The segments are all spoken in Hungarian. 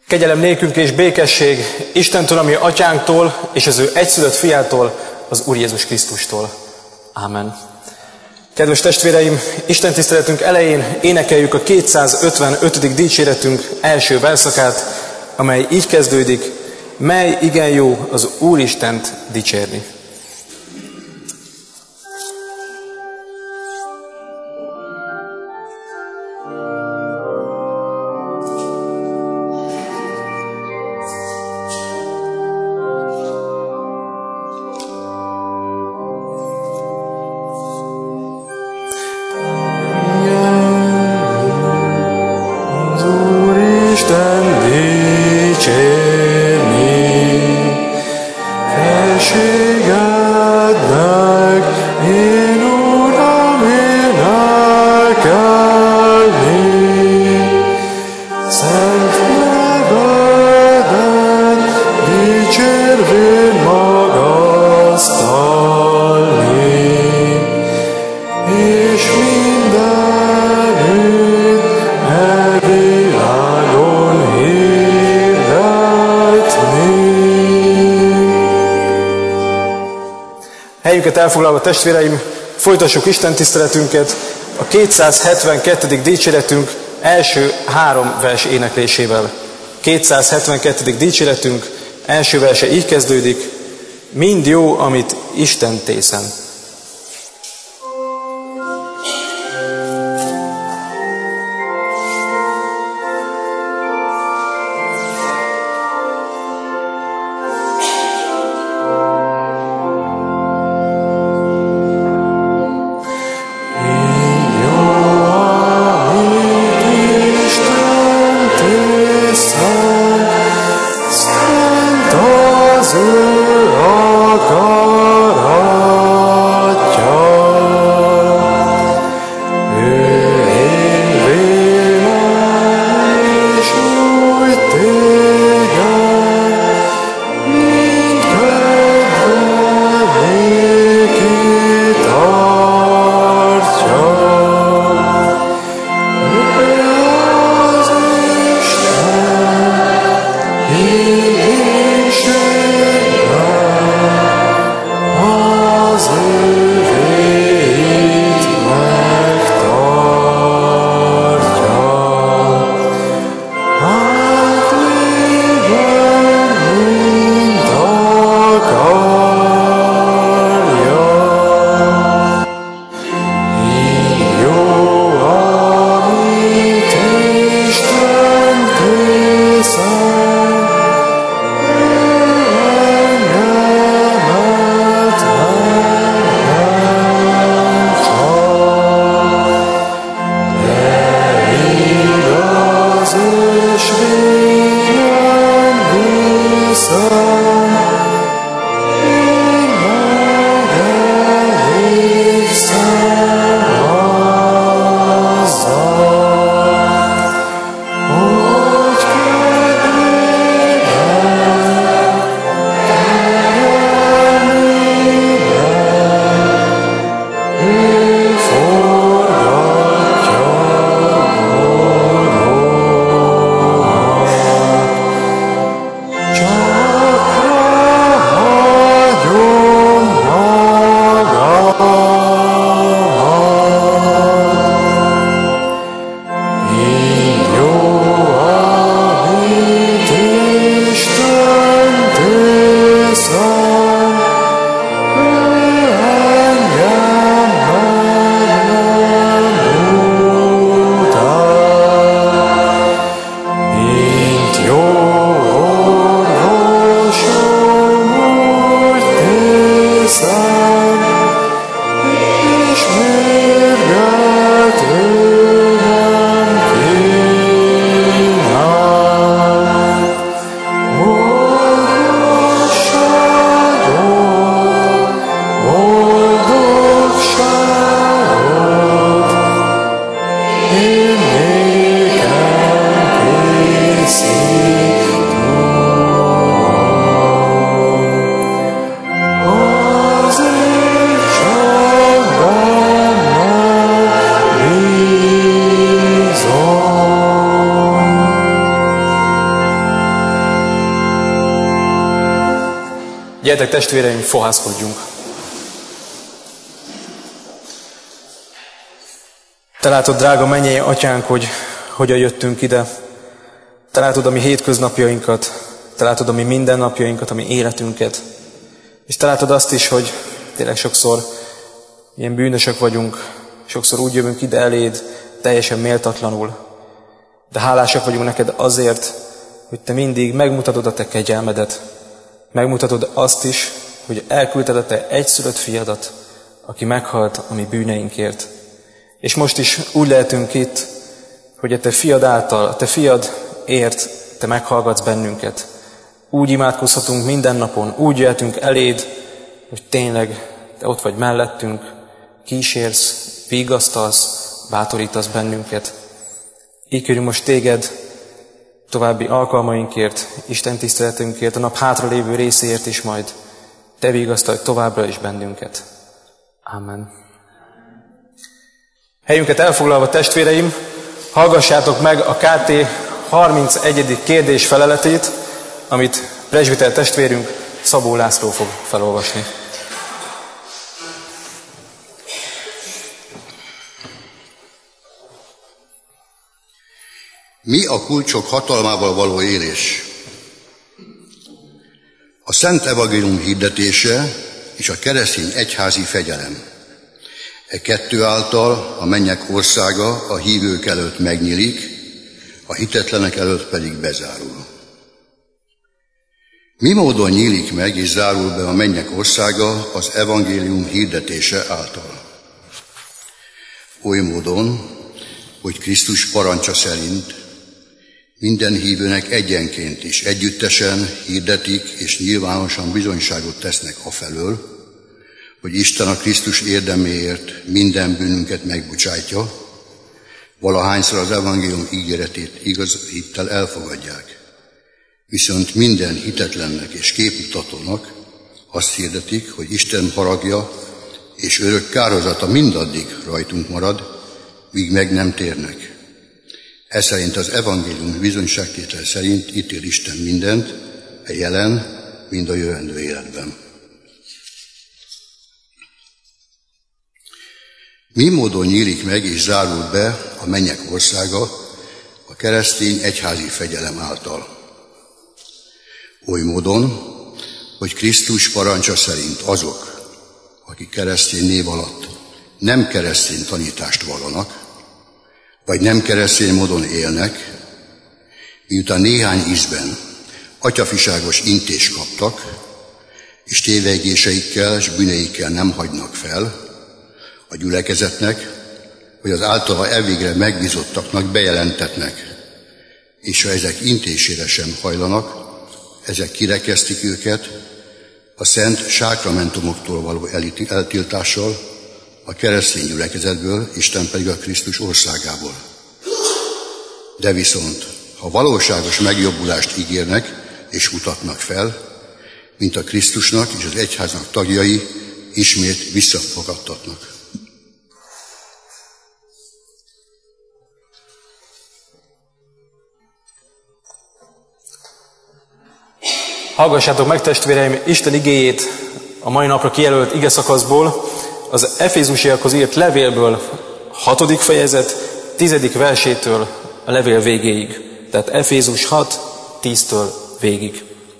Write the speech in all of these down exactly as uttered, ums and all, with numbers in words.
Kegyelem nékünk és békesség Istentől, ami atyánktól, és az ő egyszülött fiától, az Úr Jézus Krisztustól. Ámen. Kedves testvéreim, Isten tiszteletünk elején énekeljük a kétszázötvenötödik dicséretünk első verszakát, amely így kezdődik: mely igen jó az Úristent dicsérni. Helyünket elfoglalva, testvéreim, folytassuk Isten tiszteletünket a kétszázhetvenkettedik dicséretünk első három vers éneklésével. kétszázhetvenkettedik dicséretünk első verse így kezdődik: mind jó, amit Isten tészen. Szent az ő akara. Gyertek testvéreim, fohászkodjunk. Te látod, drága mennyei atyánk, hogy hogyan jöttünk ide. Te látod a mi hétköznapjainkat, te látod a mi mindennapjainkat, a mi életünket. És te látod azt is, hogy tényleg sokszor ilyen bűnösök vagyunk, sokszor úgy jövünk ide eléd, teljesen méltatlanul. De hálásak vagyunk neked azért, hogy te mindig megmutatod a te kegyelmedet. Megmutatod azt is, hogy elküldted a te egyszülött fiadat, aki meghalt a mi bűneinkért. És most is úgy lehetünk itt, hogy a te fiad által, a te fiadért te meghallgatsz bennünket. Úgy imádkozhatunk minden napon, úgy jöhetünk eléd, hogy tényleg te ott vagy mellettünk, kísérsz, vigasztalsz, bátorítasz bennünket. Így kérünk most téged további alkalmainkért, Isten tiszteletünkért, a nap hátralévő részéért is majd. Te vigasztalj továbbra is bennünket. Amen. Helyünket elfoglalva, testvéreim, hallgassátok meg a ká té harmincegyedik kérdés feleletét, amit presbiter testvérünk Szabó László fog felolvasni. Mi a kulcsok hatalmával való élés? A Szent Evangélium hirdetése és a keresztény egyházi fegyelem. E kettő által a mennyek országa a hívők előtt megnyílik, a hitetlenek előtt pedig bezárul. Mi módon nyílik meg és zárul be a mennyek országa az evangélium hirdetése által? Oly módon, hogy Krisztus parancsa szerint minden hívőnek egyenként és együttesen hirdetik és nyilvánosan bizonyságot tesznek afelől, hogy Isten a Krisztus érdeméért minden bűnünket megbocsájtja, valahányszor az evangélium ígéretét igaz hittel elfogadják. Viszont minden hitetlennek és képmutatónak azt hirdetik, hogy Isten haragja és örök kározata mindaddig rajtunk marad, míg meg nem térnek. Ez szerint az evangélium bizonyságtétel szerint ítél Isten mindent, a jelen, mind a jövendő életben. Mi módon nyílik meg és zárul be a mennyek országa a keresztény egyházi fegyelem által? Oly módon, hogy Krisztus parancsa szerint azok, akik keresztény név alatt nem keresztény tanítást vallanak, vagy nem keresztény módon élnek, miután néhány ízben atyafiságos intést kaptak, és tévegéseikkel és bűneikkel nem hagynak fel, a gyülekezetnek, hogy az általa elvégre megbízottaknak bejelentetnek, és ha ezek intésére sem hajlanak, ezek kirekesztik őket a szent sákramentumoktól való eltiltással, a keresztény gyülekezetből, Isten pedig a Krisztus országából. De viszont, ha valóságos megjobbulást ígérnek és mutatnak fel, mint a Krisztusnak és az egyháznak tagjai, ismét visszafogadtatnak. Hallgassátok meg, testvéreim, Isten igéjét a mai napra kijelölt ige szakaszból, az Efézusiakhoz írt levélből, hatodik fejezet, tizedik versétől a levél végéig. Tehát Efézus hat, tíztől végig.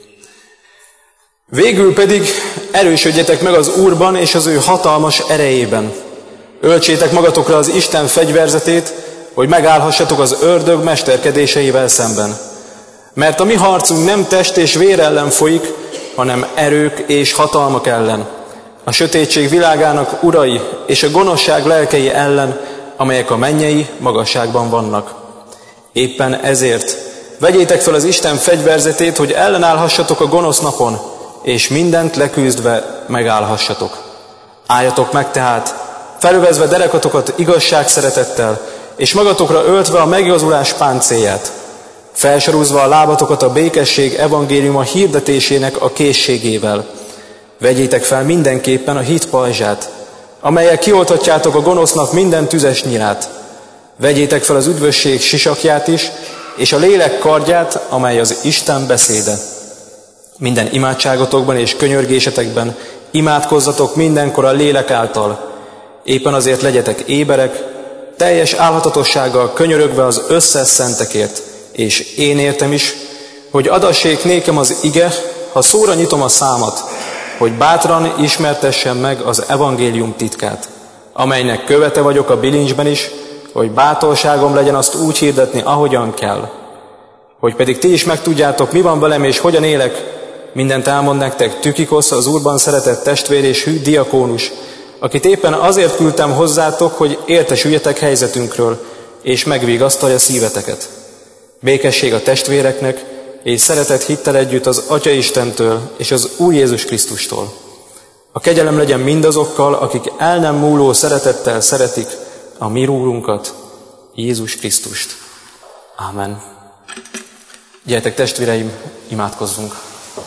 Végül pedig erősödjetek meg az Úrban és az ő hatalmas erejében. Öltsétek magatokra az Isten fegyverzetét, hogy megállhassatok az ördög mesterkedéseivel szemben. Mert a mi harcunk nem test és vér ellen folyik, hanem erők és hatalmak ellen, a sötétség világának urai és a gonoszság lelkei ellen, amelyek a mennyei magasságban vannak. Éppen ezért vegyétek fel az Isten fegyverzetét, hogy ellenállhassatok a gonosz napon, és mindent leküzdve megállhassatok. Álljatok meg tehát, felövezve derekatokat igazság szeretettel, és magatokra öltve a megigazulás páncélját, felsorúzva a lábatokat a békesség evangéliuma hirdetésének a készségével. Vegyétek fel mindenképpen a hit pajzsát, amelyel kioltatjátok a gonosznak minden tüzes nyilát. Vegyétek fel az üdvösség sisakját is, és a lélek kardját, amely az Isten beszéde. Minden imádságotokban és könyörgésetekben imádkozzatok mindenkor a lélek által. Éppen azért legyetek éberek, teljes álhatatossággal könyörögve az összes szentekért, és én értem is, hogy adassék nékem az ige, ha szóra nyitom a számat, hogy bátran ismertessem meg az evangélium titkát, amelynek követe vagyok a bilincsben is, hogy bátorságom legyen azt úgy hirdetni, ahogyan kell. Hogy pedig ti is megtudjátok, mi van velem és hogyan élek, mindent elmond nektek Tükikosz, az Úrban szeretett testvér és hű diakónus, akit éppen azért küldtem hozzátok, hogy értesüljetek helyzetünkről, és megvigasztalja szíveteket. Békesség a testvéreknek, és szeretet hittel együtt az Atya Istentől és az Úr Jézus Krisztustól. A kegyelem legyen mindazokkal, akik el nem múló szeretettel szeretik a mi Úrunkat, Jézus Krisztust. Ámen. Gyertek, testvéreim, imádkozzunk!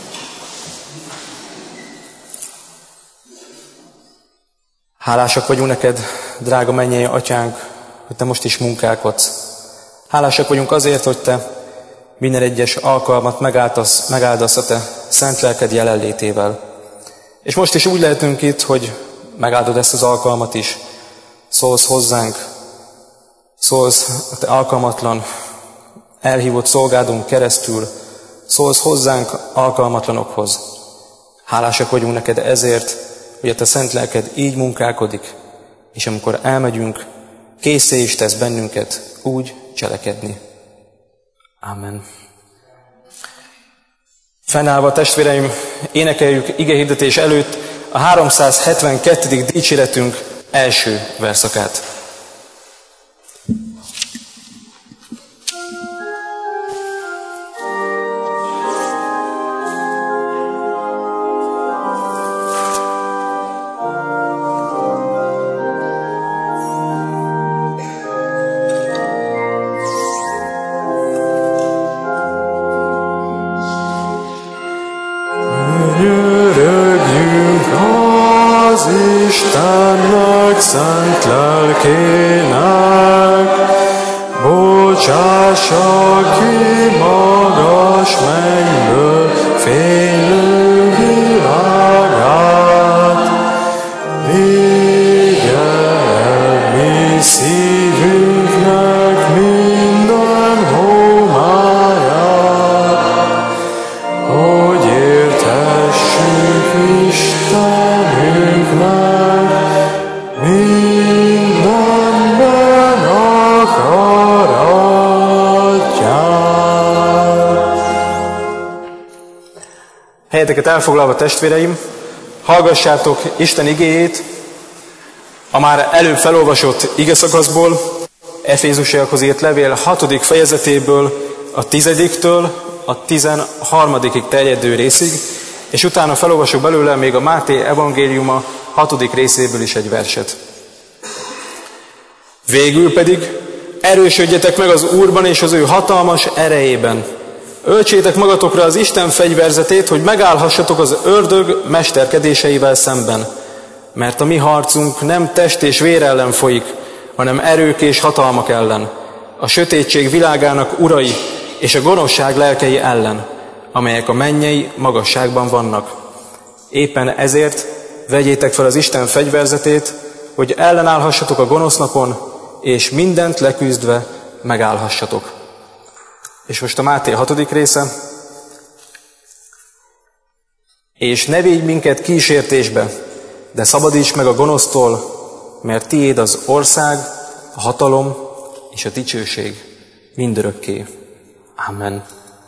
Hálásak vagyunk neked, drága mennyei Atyánk, hogy te most is munkálkodsz. Hálásak vagyunk azért, hogy te minden egyes alkalmat megáldasz, megáldasz a te szent lelked jelenlétével. És most is úgy lehetünk itt, hogy megáldod ezt az alkalmat is. Szólsz hozzánk, szólsz a te alkalmatlan, elhívott szolgádunk keresztül, szólsz hozzánk alkalmatlanokhoz. Hálásak vagyunk neked ezért, hogy a te szent lelked így munkálkodik, és amikor elmegyünk, készé is tesz bennünket úgy cselekedni. Amen. Fennállva, testvéreim, énekeljük igehirdetés előtt a háromszázhetvenkettedik dicséretünk első verszakát. Istennek szent lelkének, bocsássa ki magas mennyből fénylő világát, vigye el mi szívünknek minden homályát, hogy érthessük Istenünknek mindenben akaratját. Helyeteket elfoglalva, testvéreim, hallgassátok Isten igéjét, a már előbb felolvasott igeszakaszból, Efézusiakhoz írt levél hatodik fejezetéből, a tizediktől a tizenharmadikig terjedő részig, és utána felolvasok belőle még a Máté evangéliuma hatodik részéből is egy verset. Végül pedig erősödjetek meg az Úrban és az ő hatalmas erejében. Öltsétek magatokra az Isten fegyverzetét, hogy megállhassatok az ördög mesterkedéseivel szemben. Mert a mi harcunk nem test és vér ellen folyik, hanem erők és hatalmak ellen, a sötétség világának urai és a gonoszság lelkei ellen, amelyek a mennyei magasságban vannak. Éppen ezért vegyétek fel az Isten fegyverzetét, hogy ellenállhassatok a gonosz napon, és mindent leküzdve megállhassatok. És most a Máté hatodik része. És ne védj minket kísértésbe, de szabadíts meg a gonosztól, mert tiéd az ország, a hatalom és a dicsőség mindörökké. Amen.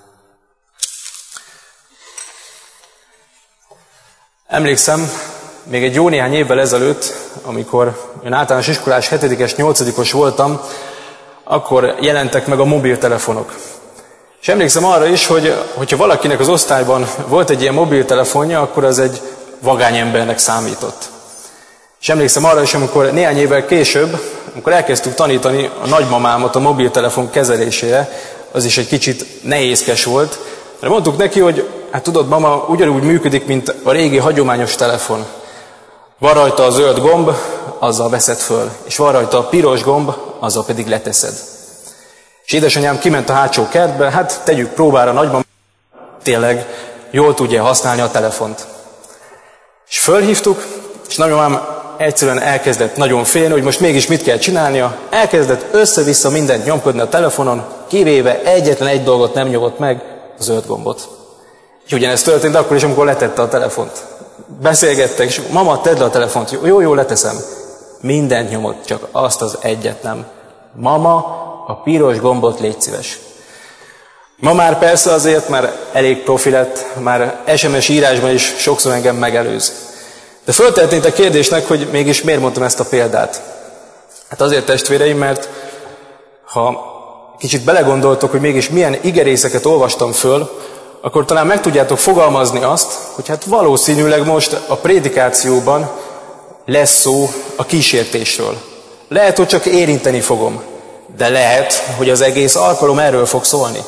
Emlékszem, még egy jó néhány évvel ezelőtt, amikor én általános iskolás hetedikes, nyolcadikos voltam, akkor jelentek meg a mobiltelefonok. És emlékszem arra is, hogy hogyha valakinek az osztályban volt egy ilyen mobiltelefonja, akkor az egy vagány embernek számított. És emlékszem arra is, amikor néhány évvel később, amikor elkezdtük tanítani a nagymamámat a mobiltelefon kezelésére, az is egy kicsit nehézkes volt, mert mondtuk neki, hogy hát tudod, mama, ugyanúgy működik, mint a régi hagyományos telefon. Van rajta a zöld gomb, azzal veszed föl, és van rajta a piros gomb, azzal pedig leteszed. És édesanyám kiment a hátsó kertbe, hát tegyük próbára, nagymama, tényleg jól tudja használni a telefont. És fölhívtuk, és nagymamám egyszerűen elkezdett nagyon félni, hogy most mégis mit kell csinálnia. Elkezdett össze-vissza mindent nyomkodni a telefonon, kivéve egyetlen egy dolgot nem nyomott meg, a zöld gombot. És ugyanezt történt akkor is, amikor letette a telefont. Beszélgettek, és mama, tedd le a telefont. Jó, jó, jó, leteszem. Mindent nyomott, csak azt az egyet nem. Mama, a piros gombot légy szíves. Ma már persze azért, már elég profi lett, már es em es írásban is sokszor engem megelőz. De föltehetnénk a kérdésnek, hogy mégis miért mondtam ezt a példát. Hát azért, testvéreim, mert ha kicsit belegondoltok, hogy mégis milyen igerészeket olvastam föl, akkor talán meg tudjátok fogalmazni azt, hogy hát valószínűleg most a prédikációban lesz szó a kísértésről. Lehet, hogy csak érinteni fogom, de lehet, hogy az egész alkalom erről fog szólni.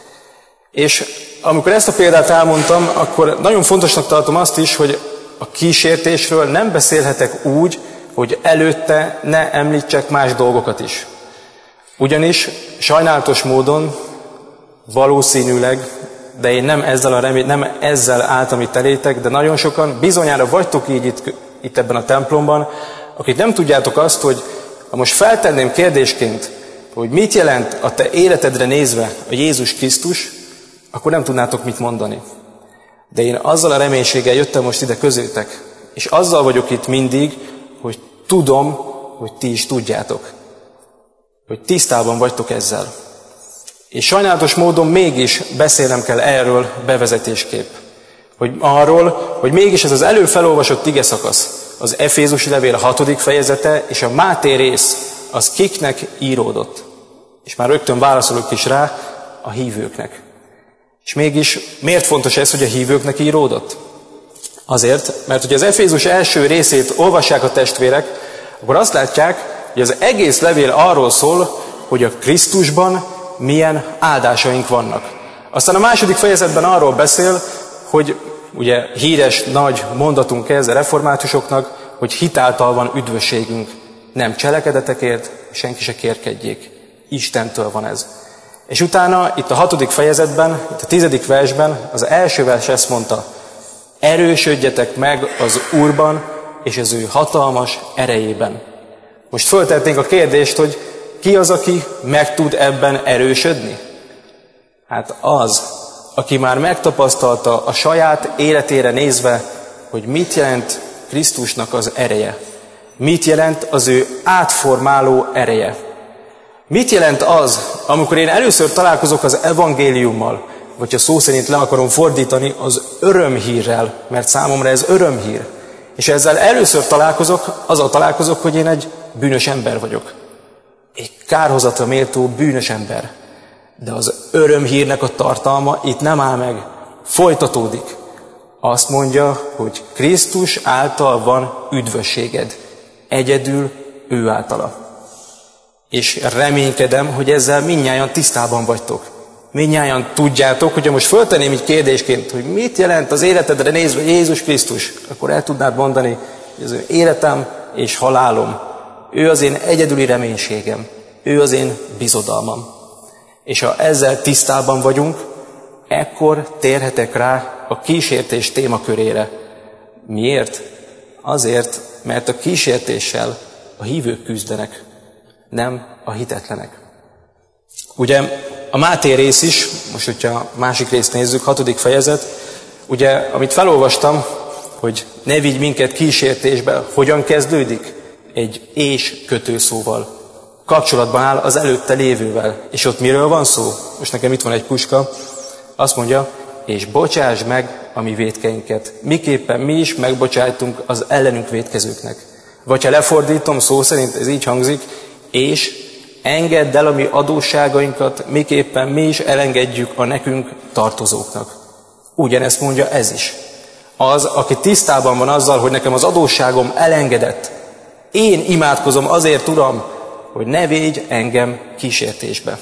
És amikor ezt a példát elmondtam, akkor nagyon fontosnak tartom azt is, hogy a kísértésről nem beszélhetek úgy, hogy előtte ne említsek más dolgokat is. Ugyanis sajnálatos módon valószínűleg, de én nem ezzel, a remé- nem ezzel álltam itt elétek, de nagyon sokan bizonyára vagytok így itt, itt ebben a templomban, akik nem tudjátok azt, hogy ha most feltenném kérdésként, hogy mit jelent a te életedre nézve a Jézus Krisztus, akkor nem tudnátok mit mondani. De én azzal a reménységgel jöttem most ide közétek, és azzal vagyok itt mindig, hogy tudom, hogy ti is tudjátok. Hogy tisztában vagytok ezzel. És sajnálatos módon mégis beszélnem kell erről bevezetésképp. Hogy arról, hogy mégis ez az előbb felolvasott ige szakasz, az Efézusi levél hatodik fejezete és a Máté rész, az kiknek íródott. És már rögtön válaszolok is rá, a hívőknek. És mégis miért fontos ez, hogy a hívőknek íródott? Azért, mert hogy az Efézus első részét olvassák a testvérek, akkor azt látják, hogy az egész levél arról szól, hogy a Krisztusban milyen áldásaink vannak. Aztán a második fejezetben arról beszél, hogy ugye híres nagy mondatunk ez a reformátusoknak, hogy hitáltal van üdvösségünk. Nem cselekedetekért, senki se kérkedjék. Istentől van ez. És utána itt a hatodik fejezetben, itt a tizedik versben az első vers ezt mondta: erősödjetek meg az Úrban és az ő hatalmas erejében. Most föltetnénk a kérdést, hogy ki az, aki meg tud ebben erősödni? Hát az, aki már megtapasztalta a saját életére nézve, hogy mit jelent Krisztusnak az ereje. Mit jelent az ő átformáló ereje. Mit jelent az, amikor én először találkozok az evangéliummal, vagy ha szó szerint le akarom fordítani, az örömhírrel, mert számomra ez örömhír. És ezzel először találkozok, azzal találkozok, hogy én egy bűnös ember vagyok. Egy kárhozatra méltó bűnös ember. De az örömhírnek a tartalma itt nem áll meg, folytatódik. Azt mondja, hogy Krisztus által van üdvösséged. Egyedül ő általa. És reménykedem, hogy ezzel mindnyájan tisztában vagytok. Mindnyájan tudjátok, hogyha most föltenném így kérdésként, hogy mit jelent az életedre nézve Jézus Krisztus, akkor el tudnád mondani, hogy az ő életem és halálom. Ő az én egyedüli reménységem. Ő az én bizodalmam. És ha ezzel tisztában vagyunk, ekkor térhetek rá a kísértés témakörére. Miért? Azért, mert a kísértéssel a hívők küzdenek, nem a hitetlenek. Ugye a Máté rész is, most hogyha a másik részt nézzük, hatodik fejezet, ugye amit felolvastam, hogy ne vigy minket kísértésbe, hogyan kezdődik? Egy és kötőszóval. Kapcsolatban áll az előtte lévővel. És ott miről van szó? Most nekem itt van egy puska. Azt mondja, és bocsásd meg a mi vétkeinket. Miképpen mi is megbocsájtunk az ellenünk vétkezőknek. Vagy ha lefordítom szó szerint, ez így hangzik, és engedd el a mi adósságainkat, miképpen mi is elengedjük a nekünk tartozóknak. Ugyanezt mondja ez is. Az, aki tisztában van azzal, hogy nekem az adósságom elengedett. Én imádkozom azért, Uram, hogy ne védj engem kísértésbe.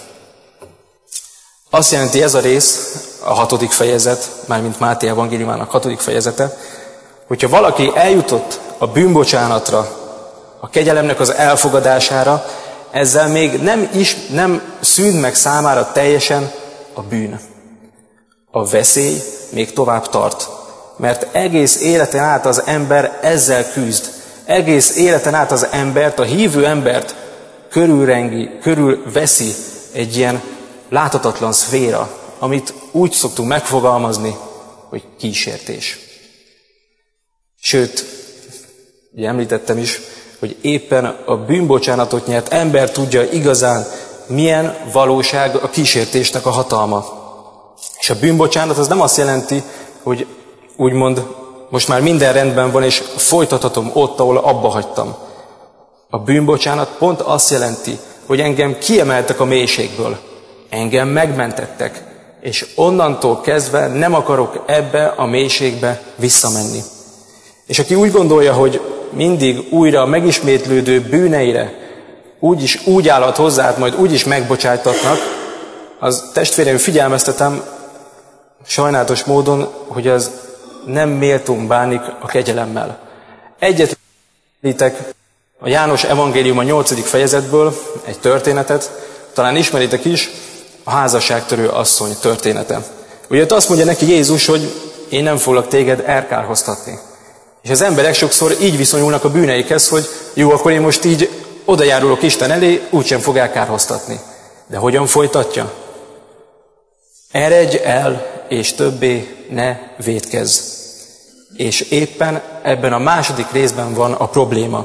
Azt jelenti ez a rész, a hatodik fejezet, mármint Máté evangéliumának hatodik fejezete, hogyha valaki eljutott a bűnbocsánatra, a kegyelemnek az elfogadására, ezzel még nem, is, nem szűnt meg számára teljesen a bűn. a veszély még tovább tart. Mert egész életen át az ember ezzel küzd. Egész életen át az embert, a hívő embert körülrengi, körülveszi egy ilyen láthatatlan szféra, amit úgy szoktunk megfogalmazni, hogy kísértés. Sőt, ugye említettem is, hogy éppen a bűnbocsánatot nyert ember tudja igazán, milyen valóság a kísértésnek a hatalma. És a bűnbocsánat az nem azt jelenti, hogy úgymond most már minden rendben van, és folytathatom ott, ahol abba hagytam. A bűnbocsánat pont azt jelenti, hogy engem kiemeltek a mélységből, engem megmentettek, és onnantól kezdve nem akarok ebbe a mélységbe visszamenni. És aki úgy gondolja, hogy mindig újra megismétlődő bűneire úgy is úgy állhat hozzá, majd úgy is megbocsájtatnak, az testvéreim figyelmeztetem sajnálatos módon, hogy az nem méltón bánik a kegyelemmel. Egyet említek a János evangélium a nyolcadik fejezetből egy történetet, talán ismeritek is, a házasságtörő asszony története. Ugye ott azt mondja neki Jézus, hogy én nem foglak téged elkárhoztatni. És az emberek sokszor így viszonyulnak a bűneikhez, hogy jó, akkor én most így odajárulok Isten elé, úgysem fog elkárhoztatni. De hogyan folytatja? Eredj el, és többé ne vétkezz. És éppen ebben a második részben van a probléma.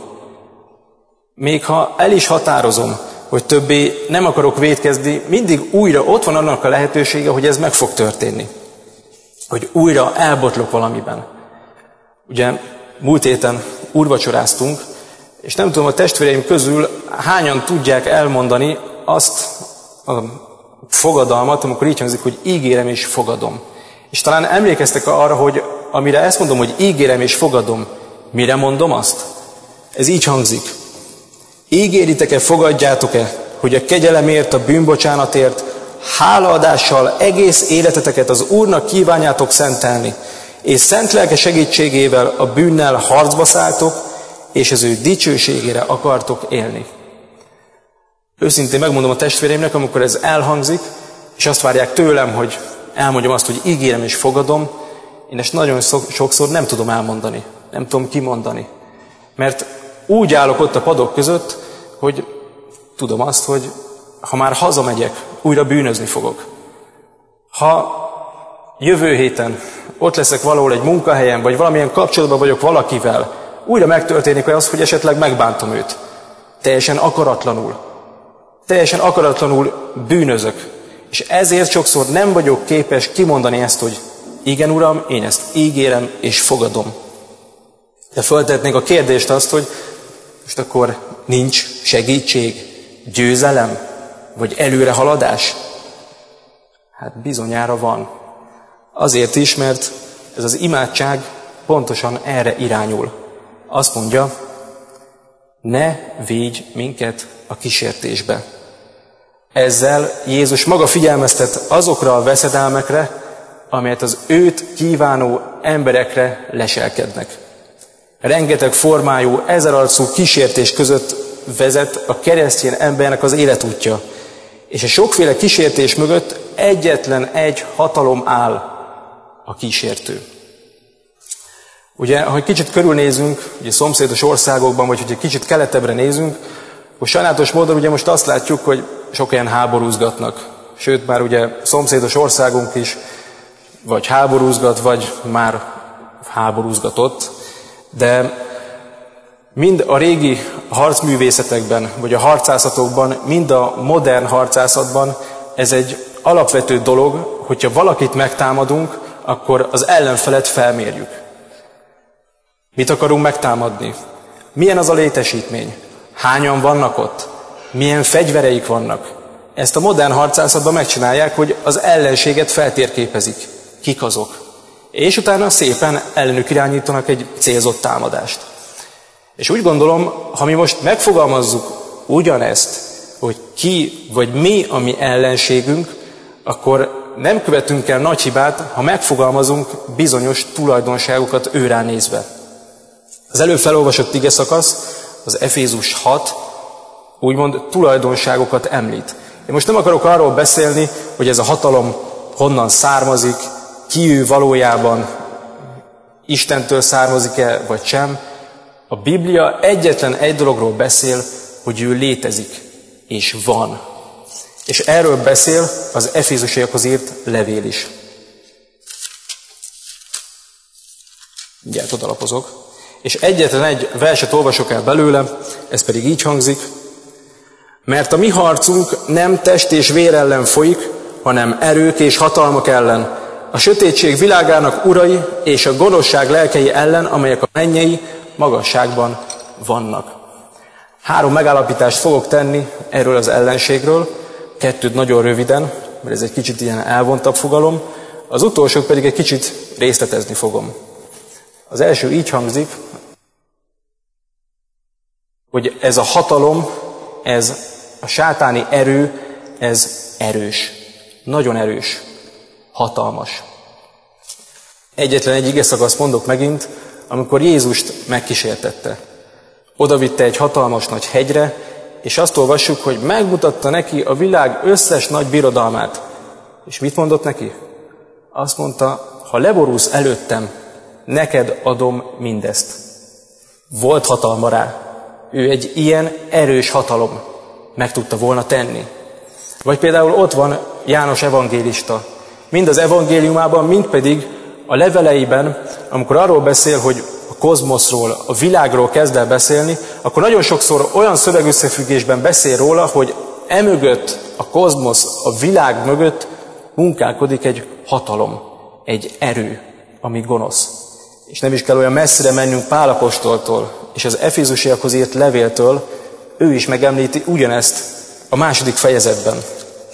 Még ha el is határozom, hogy többé nem akarok vétkezni, mindig újra ott van annak a lehetősége, hogy ez meg fog történni. Hogy újra elbotlok valamiben. Ugye múlt héten úrvacsoráztunk, és nem tudom, a testvéreim közül hányan tudják elmondani azt a fogadalmat, amikor így hangzik, hogy ígérem és fogadom. És talán emlékeztek arra, hogy amire ezt mondom, hogy ígérem és fogadom, mire mondom azt? Ez így hangzik. Ígéritek-e, fogadjátok-e, hogy a kegyelemért, a bűnbocsánatért hálaadással egész életeteket az Úrnak kívánjátok szentelni, és szent lelke segítségével a bűnnel harcba szálltok, és az ő dicsőségére akartok élni. Őszintén megmondom a testvéreimnek, amikor ez elhangzik, és azt várják tőlem, hogy elmondjam azt, hogy ígérem és fogadom, én ezt nagyon sokszor nem tudom elmondani, nem tudom kimondani. Mert úgy állok ott a padok között, hogy tudom azt, hogy ha már hazamegyek, újra bűnözni fogok. Ha jövő héten ott leszek valahol egy munkahelyen, vagy valamilyen kapcsolatban vagyok valakivel, újra megtörténik az, hogy esetleg megbántom őt. Teljesen akaratlanul. Teljesen akaratlanul bűnözök. És ezért sokszor nem vagyok képes kimondani ezt, hogy igen, Uram, én ezt ígérem és fogadom. De föltetnénk a kérdést azt, hogy most akkor nincs segítség, győzelem, vagy előrehaladás? Hát bizonyára van. Azért is, mert ez az imádság pontosan erre irányul. Azt mondja, ne védj minket a kísértésbe. Ezzel Jézus maga figyelmeztet azokra a veszedelmekre, amelyet az őt kívánó emberekre leselkednek. Rengeteg formájú, ezerarcú kísértés között vezet a keresztény embernek az életútja. És a sokféle kísértés mögött egyetlen egy hatalom áll, a kísértő. Ugye, ha egy kicsit körülnézünk, ugye szomszédos országokban, vagy hogy egy kicsit keletebbre nézünk, akkor sajnálatos módon ugye most azt látjuk, hogy sok helyen háborúzgatnak. Sőt, már ugye szomszédos országunk is vagy háborúzgat, vagy már háborúzgatott. De mind a régi harcművészetekben, vagy a harcászatokban, mind a modern harcászatban ez egy alapvető dolog, hogyha valakit megtámadunk, akkor az ellenfelet felmérjük. Mit akarunk megtámadni? Milyen az a létesítmény? Hányan vannak ott? Milyen fegyvereik vannak? Ezt a modern harcászatban megcsinálják, hogy az ellenséget feltérképezik. Kik azok? És utána szépen ellenük irányítanak egy célzott támadást. És úgy gondolom, ha mi most megfogalmazzuk ugyanezt, hogy ki vagy mi a mi ellenségünk, akkor nem követünk el nagy hibát, ha megfogalmazunk bizonyos tulajdonságokat őrá nézve. Az előbb felolvasott ige szakasz, az Efézus hat, úgymond tulajdonságokat említ. Én most nem akarok arról beszélni, hogy ez a hatalom honnan származik, ki ő valójában, Istentől származik-e, vagy sem, a Biblia egyetlen egy dologról beszél, hogy ő létezik, és van. És erről beszél az Efézusiakhoz írt levél is. Mindjárt odalapozok. És egyetlen egy verset olvasok el belőle, ez pedig így hangzik: mert a mi harcunk nem test és vér ellen folyik, hanem erők és hatalmak ellen, a sötétség világának urai és a gonoszság lelkei ellen, amelyek a mennyei magasságban vannak. Három megállapítást fogok tenni erről az ellenségről, kettőt nagyon röviden, mert ez egy kicsit ilyen elvontabb fogalom, az utolsót pedig egy kicsit részletezni fogom. Az első így hangzik, hogy ez a hatalom, ez a sátáni erő, ez erős. Nagyon erős. Hatalmas. Egyetlen egy igeszakaszt mondok megint, amikor Jézust megkísértette. Oda vitte egy hatalmas nagy hegyre, és azt olvassuk, hogy megmutatta neki a világ összes nagy birodalmát. És mit mondott neki? Azt mondta, ha leborulsz előttem, neked adom mindezt. Volt hatalma rá. Ő egy ilyen erős hatalom meg tudta volna tenni. Vagy például ott van János evangélista. Mind az evangéliumában, mind pedig a leveleiben, amikor arról beszél, hogy a kozmoszról, a világról kezd el beszélni, akkor nagyon sokszor olyan szövegösszefüggésben beszél róla, hogy emögött, a kozmosz, a világ mögött munkálkodik egy hatalom, egy erő, ami gonosz. És nem is kell olyan messzire mennünk Pál apostoltól, és az Efézusiakhoz írt levéltől, ő is megemlíti ugyanezt a második fejezetben.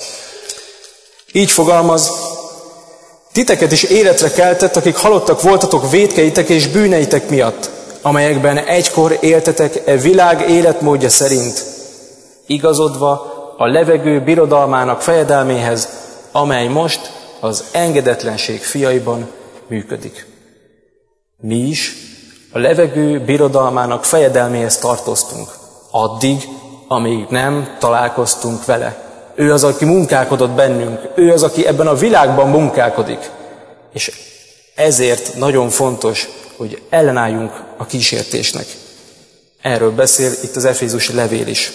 Így fogalmaz: titeket is életre keltett, akik halottak voltatok vétkeitek és bűneitek miatt, amelyekben egykor éltetek e világ életmódja szerint, igazodva a levegő birodalmának fejedelméhez, amely most az engedetlenség fiaiban működik. Mi is a levegő birodalmának fejedelméhez tartoztunk, addig, amíg nem találkoztunk vele. Ő az, aki munkálkodott bennünk, ő az, aki ebben a világban munkálkodik. És ezért nagyon fontos, hogy ellenálljunk a kísértésnek. Erről beszél itt az efézusi levél is.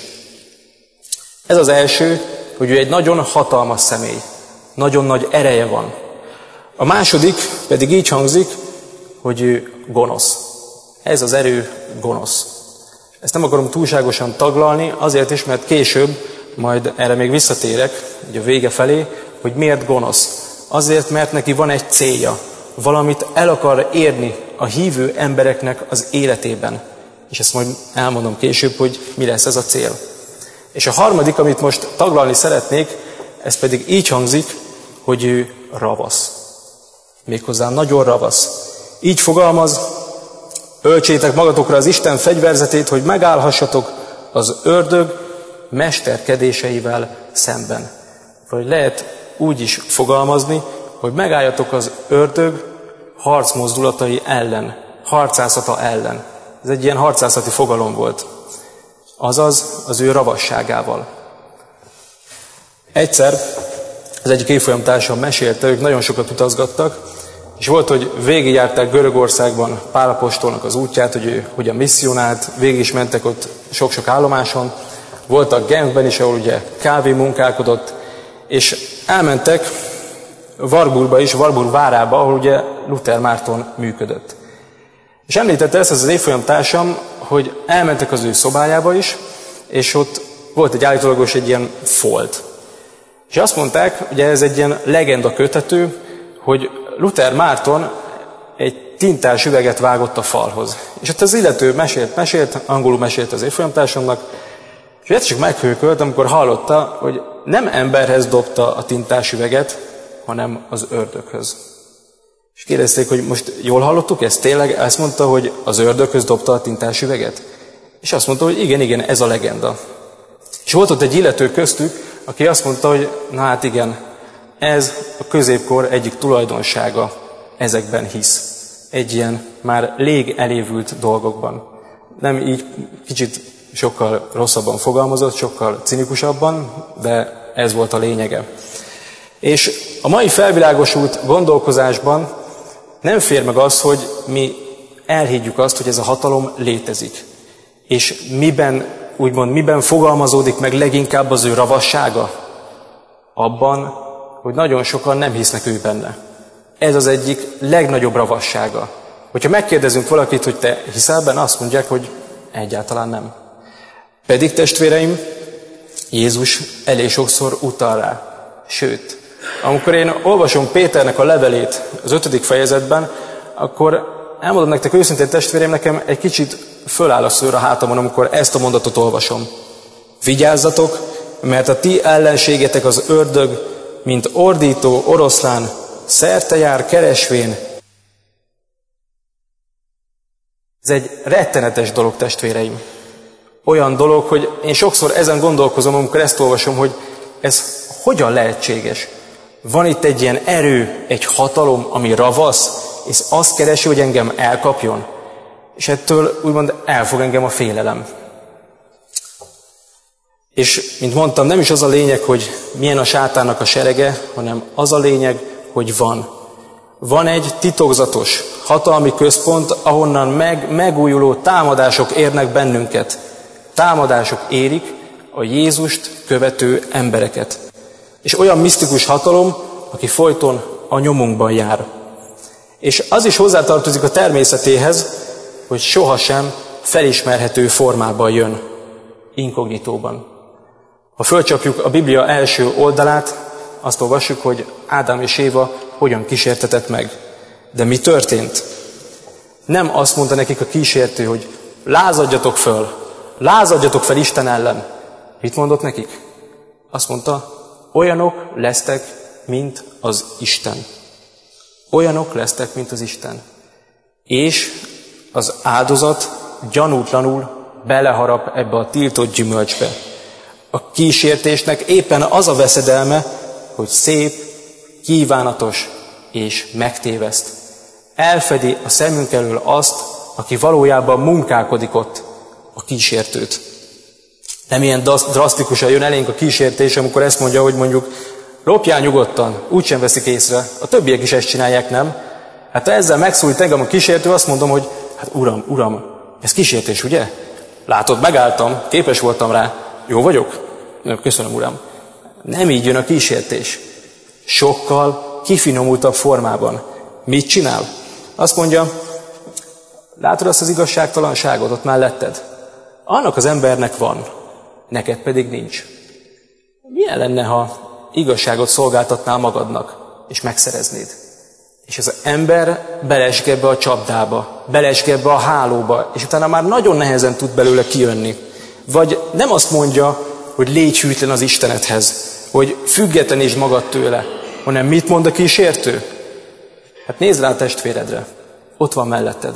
Ez az első, hogy ő egy nagyon hatalmas személy, nagyon nagy ereje van. A második pedig így hangzik, hogy ő gonosz. Ez az erő gonosz. Ezt nem akarom túlságosan taglalni, azért is, mert később, majd erre még visszatérek, ugye a vége felé, hogy miért gonosz. Azért, mert neki van egy célja, valamit el akar érni a hívő embereknek az életében. És ezt majd elmondom később, hogy mi lesz ez a cél. És a harmadik, amit most taglalni szeretnék, ez pedig így hangzik, hogy ő ravasz. Méghozzá nagyon ravasz. Így fogalmaz: öltsétek magatokra az Isten fegyverzetét, hogy megállhassatok az ördög mesterkedéseivel szemben. Vagy lehet úgy is fogalmazni, hogy megálljatok az ördög harcmozdulatai ellen, harcászata ellen. Ez egy ilyen harcászati fogalom volt. Azaz az ő ravasságával. Egyszer az egyik évfolyamtársam mesélte, ők nagyon sokat utazgattak, és volt, hogy végigjárták Görögországban Pál apostolnak az útját, hogy ő hogyan misszionált, végig is mentek ott sok-sok állomáson, voltak Genfben is, ahol ugye kávé munkálkodott, és elmentek Warburgba is, Warburg várába, ahol ugye Luther Márton működött. És említette ezt az évfolyamtársam, hogy elmentek az ő szobájába is, és ott volt egy állítólagos egy ilyen folt. És azt mondták, ugye ez egy ilyen legenda köthető, hogy Luther Márton egy tintás üveget vágott a falhoz. És ott az illető mesélt, mesélt, angolul mesélt az évfolyamtársamnak, és ezt csak meghőkölt, amikor hallotta, hogy nem emberhez dobta a tintás üveget, hanem az ördöghöz. És kérdezték, hogy most jól hallottuk ezt? Tényleg ezt mondta, hogy az ördöghöz dobta a tintás üveget? És azt mondta, hogy igen, igen, ez a legenda. És volt ott egy illető köztük, aki azt mondta, hogy na hát igen, ez a középkor egyik tulajdonsága, ezekben hisz. Egy ilyen már lég elévült dolgokban. Nem így kicsit sokkal rosszabban fogalmazott, sokkal cinikusabban, de ez volt a lényege. És a mai felvilágosult gondolkozásban nem fér meg az, hogy mi elhiggyük azt, hogy ez a hatalom létezik. És miben, úgymond miben fogalmazódik meg leginkább az ő ravassága? Abban, hogy nagyon sokan nem hisznek ő benne. Ez az egyik legnagyobb ravassága. Hogyha megkérdezünk valakit, hogy te hiszel benne, azt mondják, hogy egyáltalán nem. Pedig, testvéreim, Jézus elég sokszor utal rá. Sőt, amikor én olvasom Péternek a levelét az ötödik fejezetben, akkor elmondom nektek őszintén, testvéreim, nekem egy kicsit föláll a szőr a hátamon, amikor ezt a mondatot olvasom. Vigyázzatok, mert a ti ellenségetek az ördög, mint ordító oroszlán, szerte jár keresvén. Ez egy rettenetes dolog, testvéreim. Olyan dolog, hogy én sokszor ezen gondolkozom, amikor ezt olvasom, hogy ez hogyan lehetséges. Van itt egy ilyen erő, egy hatalom, ami ravasz, és azt keresi, hogy engem elkapjon. És ettől úgymond elfog engem a félelem. És, mint mondtam, nem is az a lényeg, hogy milyen a sátánnak a serege, hanem az a lényeg, hogy van. Van egy titokzatos, hatalmi központ, ahonnan meg, megújuló támadások érnek bennünket. Támadások érik a Jézust követő embereket. És olyan misztikus hatalom, aki folyton a nyomunkban jár. És az is hozzátartozik a természetéhez, hogy sohasem felismerhető formában jön, inkognitóban. Ha fölcsapjuk a Biblia első oldalát, azt olvassuk, hogy Ádám és Éva hogyan kísértetett meg. De mi történt? Nem azt mondta nekik a kísértő, hogy lázadjatok föl, lázadjatok fel Isten ellen. Mit mondott nekik? Azt mondta, olyanok lesztek, mint az Isten. Olyanok lesztek, mint az Isten. És az áldozat gyanútlanul beleharap ebbe a tiltott gyümölcsbe. A kísértésnek éppen az a veszedelme, hogy szép, kívánatos és megtéveszt. Elfedi a szemünk elől azt, aki valójában munkálkodik ott, a kísértőt. Nem ilyen drasztikusan jön elénk a kísértés, amikor ezt mondja, hogy mondjuk lopjál nyugodtan, úgysem veszik észre. A többiek is ezt csinálják, nem? Hát ha ezzel megszólít engem a kísértő, azt mondom, hogy hát uram, uram, ez kísértés, ugye? Látod, megálltam, képes voltam rá. Jó vagyok? Köszönöm, uram. Nem így jön a kísértés. Sokkal kifinomultabb formában. Mit csinál? Azt mondja, látod azt az igazságtalanságot ott melletted? Annak az embernek van, neked pedig nincs. Milyen lenne, ha igazságot szolgáltatnál magadnak, és megszereznéd? És ez az ember beleesik ebbe a csapdába, beleesik ebbe a hálóba, és utána már nagyon nehezen tud belőle kijönni. Vagy nem azt mondja, hogy légy hűtlen az Istenedhez, hogy függetlenítsd magad tőle, hanem mit mond a kísértő? Hát nézd rá a testvéredre, ott van melletted.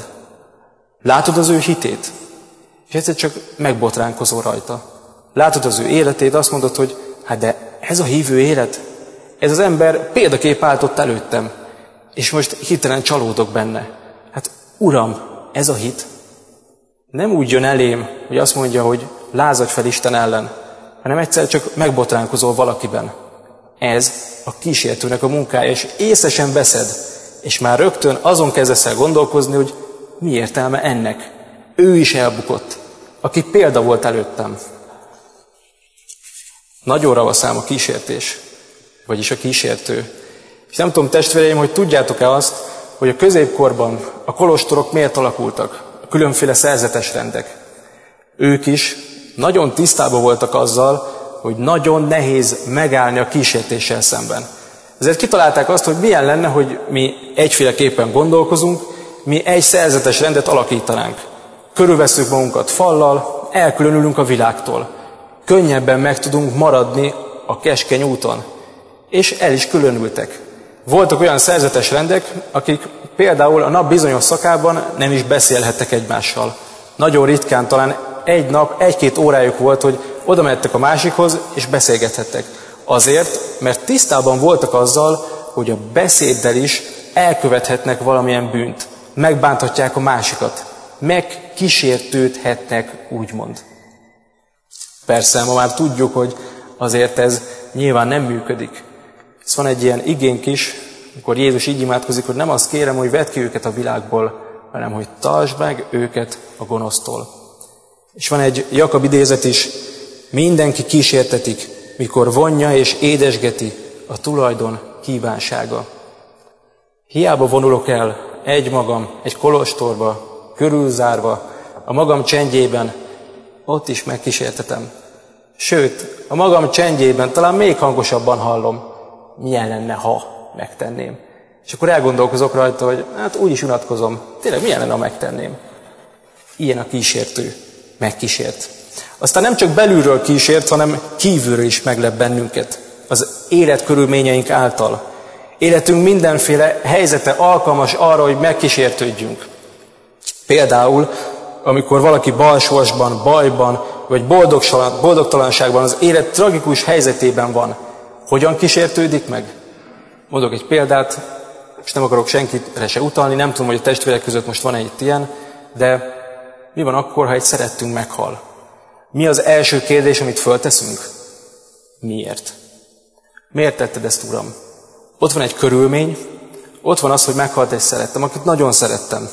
Látod az ő hitét, és egyszer csak megbotránkozol rajta. Látod az ő életét, azt mondod, hogy hát de ez a hívő élet, ez az ember példakép állt ott előttem, és most hirtelen csalódok benne. Hát uram, ez a hit nem úgy jön elém, hogy azt mondja, hogy lázadj fel Isten ellen, hanem egyszer csak megbotránkozol valakiben. Ez a kísértőnek a munkája, és észre sem veszed, és már rögtön azon kezdesz el gondolkozni, hogy mi értelme ennek. Ő is elbukott, aki példa volt előttem. Nagyon ravaszám a kísértés, vagyis a kísértő. És nem tudom, testvéreim, hogy tudjátok-e azt, hogy a középkorban a kolostorok miért alakultak, a különféle szerzetes rendek. Ők is nagyon tisztában voltak azzal, hogy nagyon nehéz megállni a kísértéssel szemben. Ezért kitalálták azt, hogy milyen lenne, hogy mi egyféleképpen gondolkozunk, mi egy szerzetes rendet alakítanánk. Körülvesszük magunkat fallal, elkülönülünk a világtól. Könnyebben meg tudunk maradni a keskeny úton. És el is különültek. Voltak olyan szerzetes rendek, akik például a nap bizonyos szakában nem is beszélhettek egymással. Nagyon ritkán, talán egy nap, egy-két órájuk volt, hogy oda mentek a másikhoz, és beszélgethettek. Azért, mert tisztában voltak azzal, hogy a beszéddel is elkövethetnek valamilyen bűnt. Megbánthatják a másikat. Megkísértődhetnek, úgymond. Persze, ma már tudjuk, hogy azért ez nyilván nem működik. Ez van egy ilyen igénk is, amikor Jézus így imádkozik, hogy nem azt kérem, hogy vedd ki őket a világból, hanem hogy tartsd meg őket a gonosztól. És van egy Jakab idézet is, mindenki kísértetik, mikor vonja és édesgeti a tulajdon kívánsága. Hiába vonulok el egy magam, egy kolostorba, körülzárva, a magam csendjében, ott is megkísértetem. Sőt, a magam csendjében talán még hangosabban hallom, milyen lenne, ha megtenném. És akkor elgondolkozok rajta, hogy hát úgy is unatkozom, tényleg milyen lenne, ha megtenném. Ilyen a kísértő, megkísért. Aztán nem csak belülről kísért, hanem kívülről is meglep bennünket. Az életkörülményeink által. Életünk mindenféle helyzete alkalmas arra, hogy megkísértődjünk. Például, amikor valaki balsorsban, bajban, vagy boldogtalanságban, az élet tragikus helyzetében van, hogyan kísértődik meg? Mondok egy példát, és nem akarok senkire se utalni, nem tudom, hogy a testvérek között most van-e itt ilyen, de mi van akkor, ha egy szerettünk meghal? Mi az első kérdés, amit fölteszünk? Miért? Miért tetted ezt, Uram? Ott van egy körülmény, ott van az, hogy meghalt egy szerettem, akit nagyon szerettem.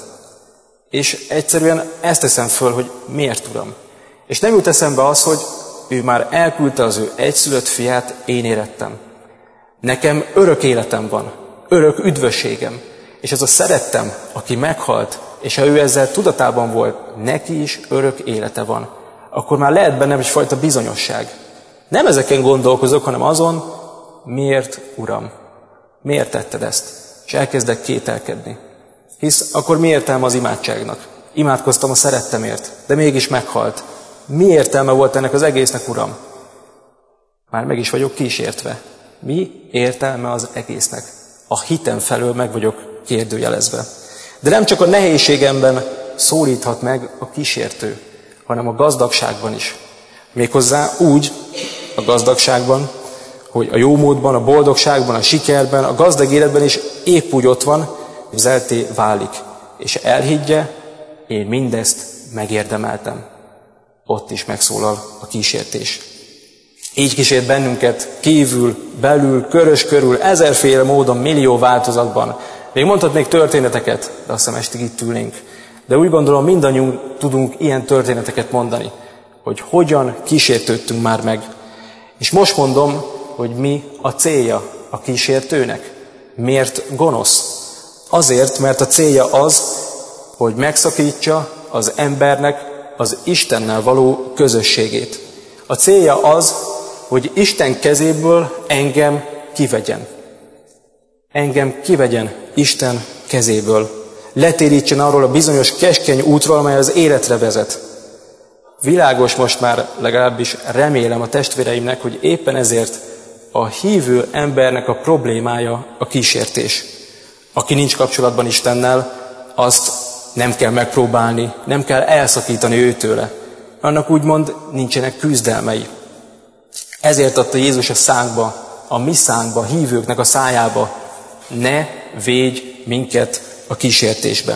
És egyszerűen ezt teszem föl, hogy miért, Uram? És nem jut eszembe az, hogy ő már elküldte az ő egyszülött fiát, én érettem. Nekem örök életem van, örök üdvösségem. És ez a szerettem, aki meghalt, és ha ő ezzel tudatában volt, neki is örök élete van, akkor már lehet bennem egyfajta bizonyosság. Nem ezeken gondolkozok, hanem azon, miért, Uram? Miért tetted ezt? És elkezdek kételkedni. Hisz akkor mi értelme az imádságnak? Imádkoztam a szerettemért, de mégis meghalt. Mi értelme volt ennek az egésznek, Uram? Már meg is vagyok kísértve. Mi értelme az egésznek? A hitem felől meg vagyok kérdőjelezve. De nem csak a nehézségemben szólíthat meg a kísértő, hanem a gazdagságban is. Méghozzá úgy a gazdagságban, hogy a jómódban, a boldogságban, a sikerben, a gazdag életben is épp úgy ott van, közelté válik. És elhiggye, én mindezt megérdemeltem. Ott is megszólal a kísértés. Így kísért bennünket kívül, belül, körös körül, ezerféle módon, millió változatban. Még mondhatnék történeteket, de azt hiszem estig itt ülnénk. De úgy gondolom, mindannyiunk tudunk ilyen történeteket mondani, hogy hogyan kísértődtünk már meg. És most mondom, hogy mi a célja a kísértőnek. Miért gonosz? Azért, mert a célja az, hogy megszakítsa az embernek az Istennel való közösségét. A célja az, hogy Isten kezéből engem kivegyen. Engem kivegyen Isten kezéből. Letérítsen arról a bizonyos keskeny útról, amely az életre vezet. Világos most már, legalábbis remélem a testvéreimnek, hogy éppen ezért a hívő embernek a problémája a kísértés. Aki nincs kapcsolatban Istennel, azt nem kell megpróbálni, nem kell elszakítani őtőle. Annak úgymond nincsenek küzdelmei. Ezért adta Jézus a szánkba, a mi szánkba, a hívőknek a szájába, ne védj minket a kísértésbe.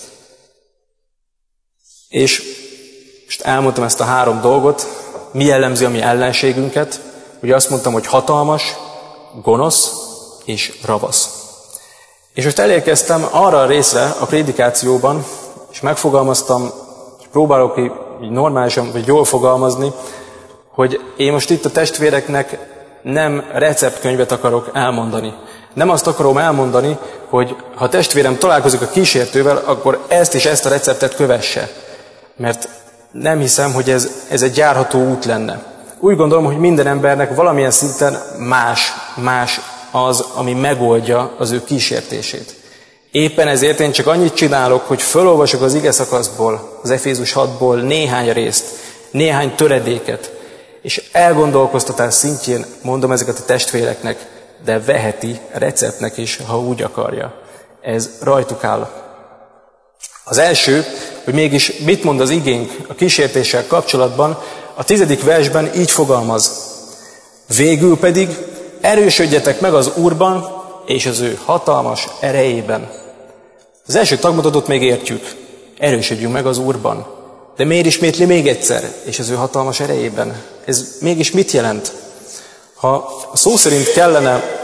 És most elmondtam ezt a három dolgot, mi jellemzi a mi ellenségünket. Ugye azt mondtam, hogy hatalmas, gonosz és ravasz. És most elérkeztem arra a részre a prédikációban, és megfogalmaztam, és próbálok így normálisan, vagy jól fogalmazni, hogy én most itt a testvéreknek nem receptkönyvet akarok elmondani. Nem azt akarom elmondani, hogy ha a testvérem találkozik a kísértővel, akkor ezt és ezt a receptet kövesse. Mert nem hiszem, hogy ez, ez egy járható út lenne. Úgy gondolom, hogy minden embernek valamilyen szinten más, más az, ami megoldja az ő kísértését. Éppen ezért én csak annyit csinálok, hogy felolvasok az ige szakaszból, az Efézus hatból néhány részt, néhány töredéket, és elgondolkoztatás szintjén mondom ezeket a testvéreknek, de veheti receptnek is, ha úgy akarja. Ez rajtuk áll. Az első, hogy mégis mit mond az igénk a kísértéssel kapcsolatban, a tizedik versben így fogalmaz. Végül pedig erősödjetek meg az Úrban és az ő hatalmas erejében. Az első tagmondatot még értjük. Erősödjünk meg az Úrban. De miért ismétli még egyszer, és az ő hatalmas erejében? Ez mégis mit jelent? Ha szó szerint kellene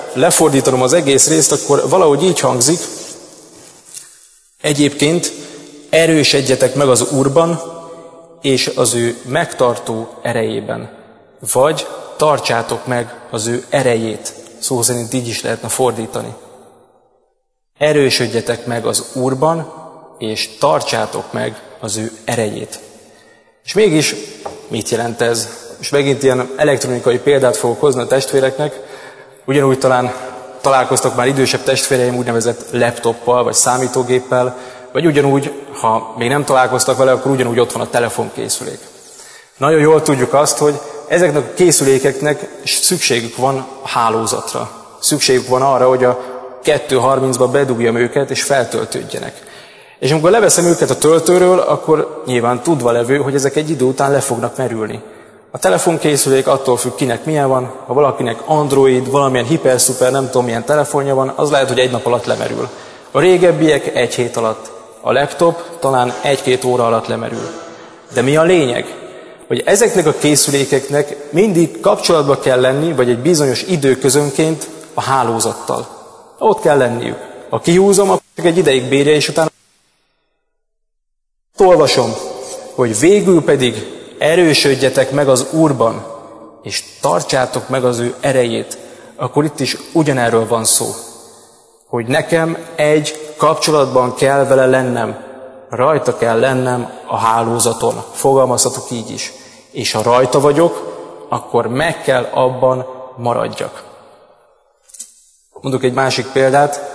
lefordítanom az egész részt, akkor valahogy így hangzik: egyébként erősödjetek meg az Úrban és az ő megtartó erejében, vagy tartsátok meg az ő erejét. Szó szerint így is lehetne fordítani. Erősödjetek meg az Úrban, és tartsátok meg az ő erejét. És mégis mit jelent ez? És megint ilyen elektronikai példát fogok hozni a testvéreknek. Ugyanúgy talán találkoztak már idősebb testvéreim úgynevezett laptoppal, vagy számítógéppel, vagy ugyanúgy, ha még nem találkoztak vele, akkor ugyanúgy ott van a telefonkészülék. Nagyon jól tudjuk azt, hogy ezeknek a készülékeknek szükségük van a hálózatra. Szükségük van arra, hogy a kettő harmincba bedugljam őket, és feltöltődjenek. És amikor leveszem őket a töltőről, akkor nyilván tudva levő, hogy ezek egy idő után le fognak merülni. A telefonkészülék attól függ, kinek milyen van. Ha valakinek Android, valamilyen hiper-szuper, nem tudom milyen telefonja van, az lehet, hogy egy nap alatt lemerül. A régebbiek egy hét alatt. A laptop talán egy-két óra alatt lemerül. De mi a lényeg? Hogy ezeknek a készülékeknek mindig kapcsolatba kell lenni, vagy egy bizonyos időközönként a hálózattal. Ott kell lenniük. Ha kihúzom, akkor egy ideig bírja, és utána olvasom, hogy végül pedig erősödjetek meg az Úrban, és tartsátok meg az ő erejét, akkor itt is ugyanerről van szó. Hogy nekem egy kapcsolatban kell vele lennem, rajta kell lennem a hálózaton, fogalmazhatok így is. És ha rajta vagyok, akkor meg kell abban maradjak. Mondok egy másik példát.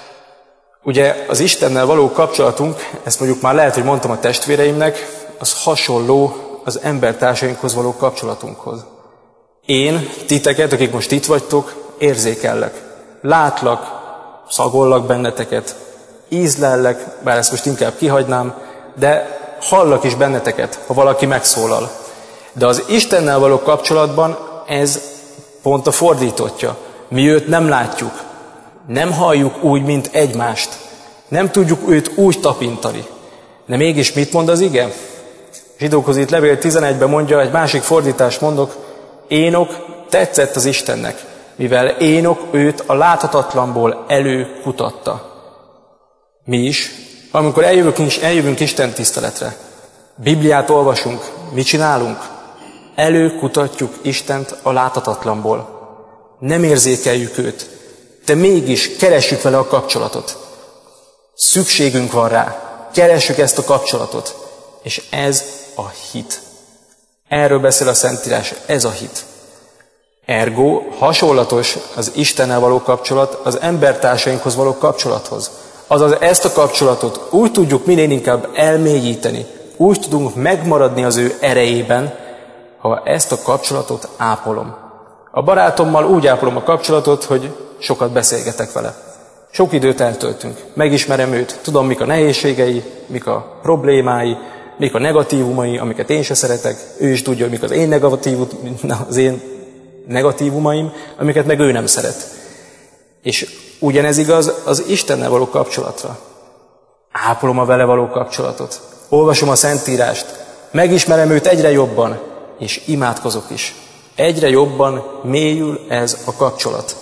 Ugye az Istennel való kapcsolatunk, ezt mondjuk már lehet, hogy mondtam a testvéreimnek, az hasonló az embertársainkhoz való kapcsolatunkhoz. Én, titeket, akik most itt vagytok, érzékellek, látlak, szagollak benneteket, ízlellek, bár ezt most inkább kihagynám, de hallak is benneteket, ha valaki megszólal. De az Istennel való kapcsolatban ez pont a fordítottja. Mi őt nem látjuk, nem halljuk úgy, mint egymást, nem tudjuk őt úgy tapintani. De mégis mit mond az ige? Zsidókhoz itt levél tizenegyben mondja, egy másik fordítást mondok, Énok tetszett az Istennek, mivel Énok őt a láthatatlanból előkutatta. Mi is, amikor eljövünk, eljövünk Isten tiszteletre, Bibliát olvasunk, mit csinálunk? Előkutatjuk Istent a láthatatlanból. Nem érzékeljük őt, de mégis keressük vele a kapcsolatot. Szükségünk van rá, keressük ezt a kapcsolatot, és ez a hit. Erről beszél a Szentírás, ez a hit. Ergo hasonlatos az Istennel való kapcsolat az embertársainkhoz való kapcsolathoz. Azaz ezt a kapcsolatot úgy tudjuk minél inkább elmélyíteni, úgy tudunk megmaradni az ő erejében, ha ezt a kapcsolatot ápolom. A barátommal úgy ápolom a kapcsolatot, hogy sokat beszélgetek vele. Sok időt eltöltünk, megismerem őt, tudom, mik a nehézségei, mik a problémái, mik a negatívumai, amiket én se szeretek, ő is tudja, mik az én, negatívum, az én negatívumaim, amiket meg ő nem szeret. És ugyanez igaz az Istennel való kapcsolatra. Ápolom a vele való kapcsolatot, olvasom a Szentírást, megismerem őt egyre jobban, és imádkozok is. Egyre jobban mélyül ez a kapcsolat.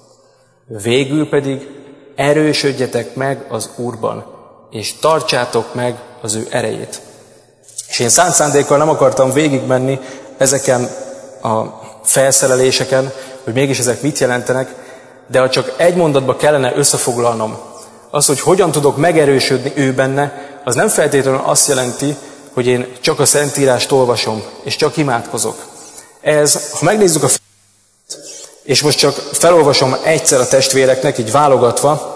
Végül pedig erősödjetek meg az Úrban, és tartsátok meg az ő erejét. És én szánt szándékkal nem akartam végigmenni ezeken a felszereléseken, hogy mégis ezek mit jelentenek, de ha csak egy mondatba kellene összefoglalnom, az, hogy hogyan tudok megerősödni ő benne, az nem feltétlenül azt jelenti, hogy én csak a Szentírást olvasom, és csak imádkozok. Ez, ha megnézzük a és most csak felolvasom egyszer a testvéreknek, így válogatva,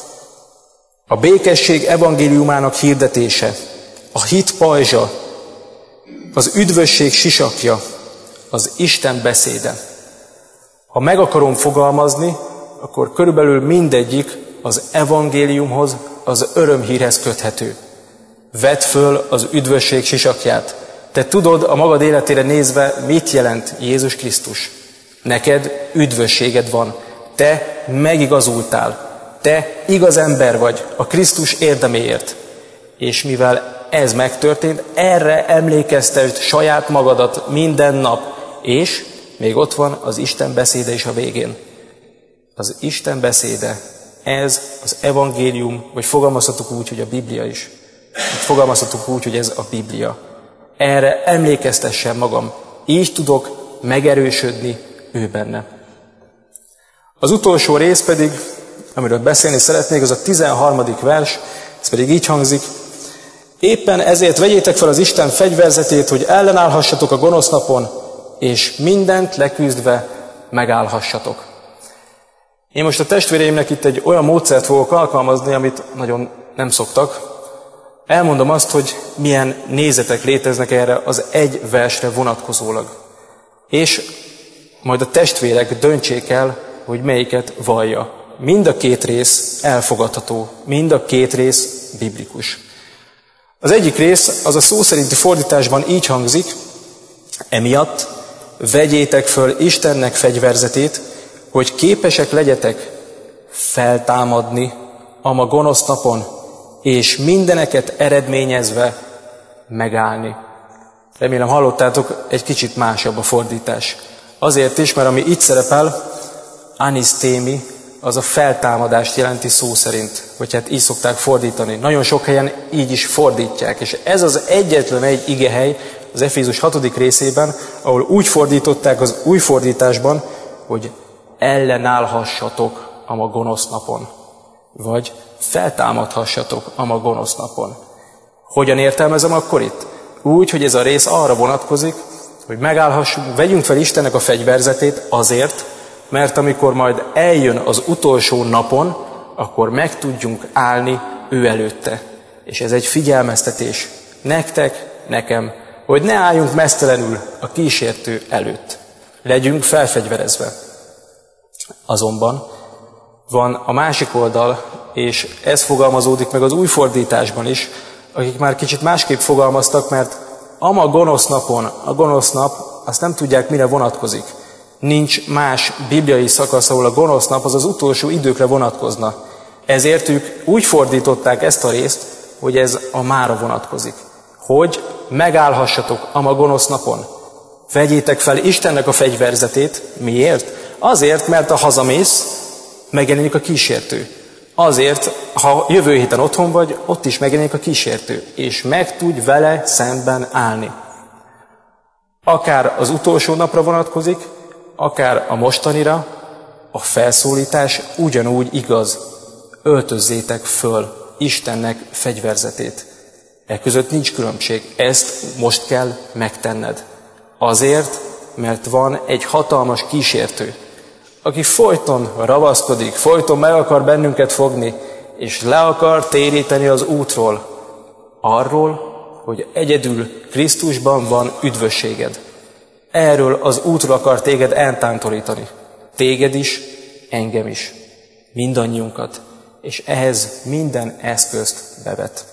a békesség evangéliumának hirdetése, a hit pajzsa, az üdvösség sisakja, az Isten beszéde. Ha meg akarom fogalmazni, akkor körülbelül mindegyik az evangéliumhoz, az örömhírhez köthető. Vedd föl az üdvösség sisakját. Te tudod a magad életére nézve, mit jelent Jézus Krisztus. Neked üdvösséged van. Te megigazultál. Te igaz ember vagy a Krisztus érdeméért. És mivel ez megtörtént, erre emlékeztesd saját magadat minden nap. És még ott van az Isten beszéde is a végén. az Isten beszéde, ez az evangélium, vagy fogalmazhatunk úgy, hogy a Biblia is. Fogalmazhatunk úgy, hogy ez a Biblia. Erre emlékeztessen magam, így tudok megerősödni ő benne. Az utolsó rész pedig, amiről beszélni szeretnék, az a tizenharmadik vers, ez pedig így hangzik: éppen ezért vegyétek fel az Isten fegyverzetét, hogy ellenállhassatok a gonosz napon, és mindent leküzdve megállhassatok. Én most a testvéreimnek itt egy olyan módszert fogok alkalmazni, amit nagyon nem szoktak. Elmondom azt, hogy milyen nézetek léteznek erre az egy versre vonatkozólag. És majd a testvérek döntsék el, hogy melyiket vallja. Mind a két rész elfogadható, mind a két rész biblikus. Az egyik rész, az a szó szerinti fordításban így hangzik: emiatt vegyétek föl Istennek fegyverzetét, hogy képesek legyetek feltámadni a ma gonosz napon, és mindeneket eredményezve megállni. Remélem hallottátok, egy kicsit másabb a fordítás. Azért is, mert ami itt szerepel, anisztémi, az a feltámadást jelenti szó szerint, vagy hát így szokták fordítani. Nagyon sok helyen így is fordítják, és ez az egyetlen egy igehely az Efézus hatodik részében, ahol úgy fordították az új fordításban, hogy ellenállhassatok a ma gonosz napon, vagy feltámadhassatok a ma gonosz napon. Hogyan értelmezem akkor itt? Úgy, hogy ez a rész arra vonatkozik, hogy megállhassunk, vegyünk fel Istennek a fegyverzetét azért, mert amikor majd eljön az utolsó napon, akkor meg tudjunk állni ő előtte. És ez egy figyelmeztetés nektek, nekem, hogy ne álljunk meztelenül a kísértő előtt. Legyünk felfegyverezve. Azonban van a másik oldal, és ez fogalmazódik meg az új fordításban is, akik már kicsit másképp fogalmaztak, mert ama gonosz napon, a gonosz nap, azt nem tudják, mire vonatkozik. Nincs más bibliai szakasz, ahol a gonosz nap az az utolsó időkre vonatkozna. Ezért ők úgy fordították ezt a részt, hogy ez a mára vonatkozik. Hogy megállhassatok a ma gonosz napon. Vegyétek fel Istennek a fegyverzetét. Miért? Azért, mert ha hazamész, megjelenik a kísértő. Azért, ha jövő héten otthon vagy, ott is megjelenik a kísértő, és meg tudj vele szemben állni. Akár az utolsó napra vonatkozik, akár a mostanira, a felszólítás ugyanúgy igaz. Öltözzétek föl Istennek fegyverzetét. E között nincs különbség. Ezt most kell megtenned. Azért, mert van egy hatalmas kísértő, aki folyton ravaszkodik, folyton meg akar bennünket fogni, és le akar téríteni az útról, arról, hogy egyedül Krisztusban van üdvösséged. Erről az útról akar téged eltántorítani. Téged is, engem is. Mindannyiunkat. És ehhez minden eszközt bevet.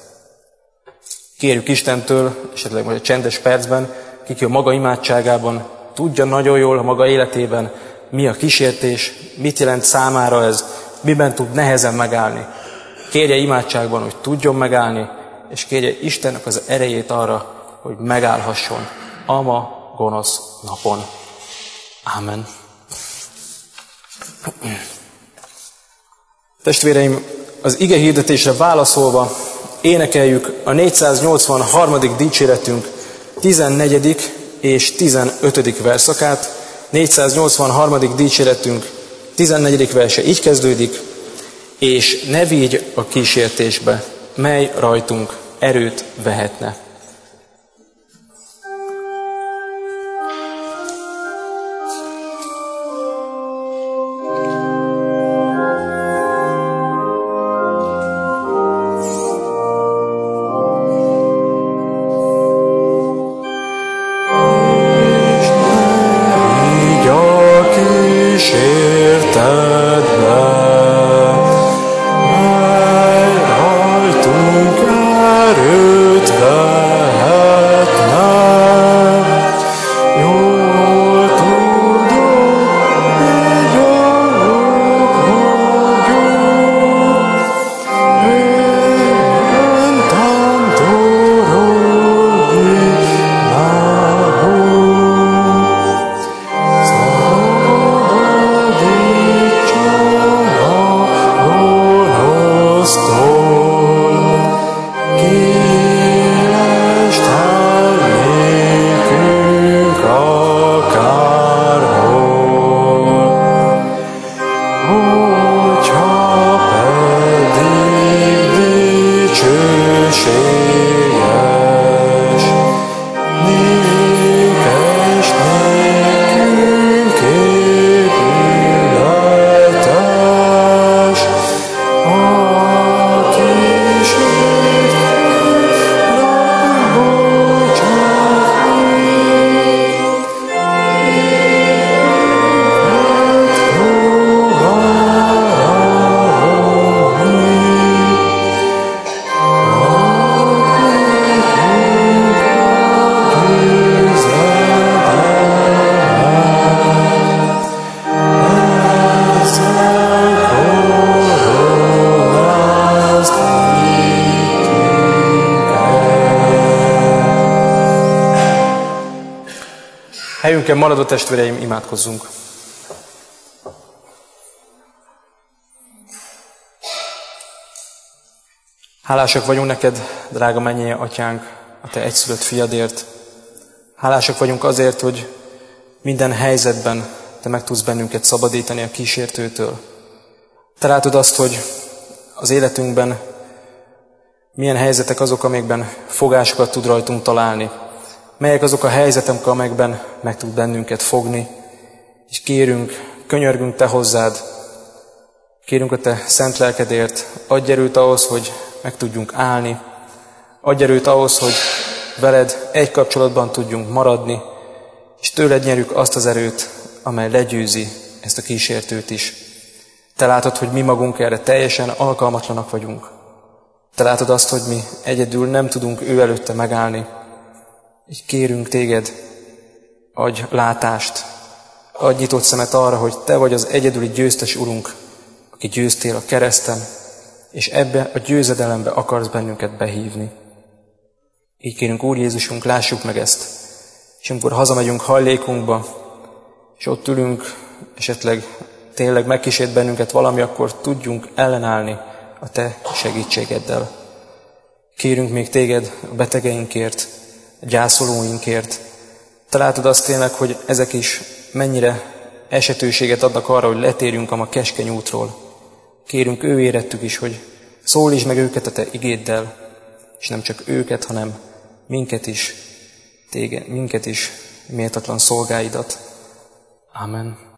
Kérjük Istentől, esetleg majd a csendes percben, kiki a maga imádságában tudja nagyon jól a maga életében, mi a kísértés, mit jelent számára ez, miben tud nehezen megállni. Kérje imádságban, hogy tudjon megállni, és kérje Istennek az erejét arra, hogy megállhasson a ma gonosz napon. Ámen. Testvéreim, az ige hirdetésre válaszolva énekeljük a négyszáznyolcvanharmadik dicséretünk tizennegyedik és tizenötödik verszakát. négyszáznyolcvanharmadik dicséretünk tizennegyedik verse így kezdődik: és ne vigy a kísértésbe, mely rajtunk erőt vehetne. Rajtunk erőt vehetne. Helyünken maradó testvéreim, imádkozzunk. Hálásak vagyunk neked, drága mennyei atyánk, a te egyszülött fiadért. Hálásak vagyunk azért, hogy minden helyzetben te meg tudsz bennünket szabadítani a kísértőtől. Te látod azt, hogy az életünkben milyen helyzetek azok, amikben fogásokat tud rajtunk találni. Melyek azok a helyzetek, amelyekben meg tud bennünket fogni. És kérünk, könyörgünk te hozzád, kérünk a te szent lelkedért, adj erőt ahhoz, hogy meg tudjunk állni, adj erőt ahhoz, hogy veled egy kapcsolatban tudjunk maradni, és tőled nyerjük azt az erőt, amely legyőzi ezt a kísértőt is. Te látod, hogy mi magunk erre teljesen alkalmatlanak vagyunk. Te látod azt, hogy mi egyedül nem tudunk ő előtte megállni. Így kérünk téged, adj látást, adj nyitott szemet arra, hogy te vagy az egyedüli győztes Urunk, aki győztél a kereszten, és ebbe a győzedelembe akarsz bennünket behívni. Így kérünk, Úr Jézusunk, lássuk meg ezt, és amikor hazamegyünk hajlékunkba, és ott ülünk, esetleg tényleg megkísért bennünket valami, akkor tudjunk ellenállni a te segítségeddel. Kérünk még téged a betegeinkért, a gyászolóinkért. Te látod azt tényleg, hogy ezek is mennyire esetőséget adnak arra, hogy letérjünk a ma keskeny útról. Kérünk ő érettük is, hogy szólítsd meg őket a te igéddel, és nem csak őket, hanem minket is, téged, minket is, méltatlan szolgáidat. Amen.